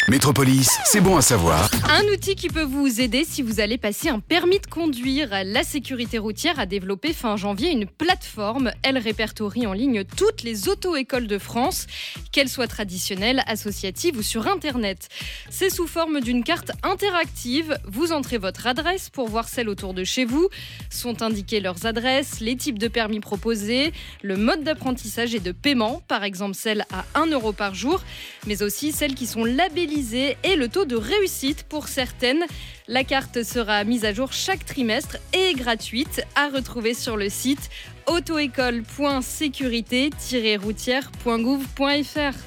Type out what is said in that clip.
Métropolis, c'est bon à savoir. Un outil qui peut vous aider si vous allez passer un permis de conduire. La sécurité routière a développé fin janvier une plateforme. Elle répertorie en ligne toutes les auto-écoles de France, qu'elles soient traditionnelles, associatives ou sur Internet. C'est sous forme d'une carte interactive. Vous entrez votre adresse pour voir celles autour de chez vous. Sont indiquées leurs adresses, les types de permis proposés, le mode d'apprentissage et de paiement, par exemple celles à 1 € par jour, mais aussi celles qui sont labellisées et le taux de réussite pour certaines. La carte sera mise à jour chaque trimestre et est gratuite, à retrouver sur le site auto-école.sécurité-routière.gouv.fr.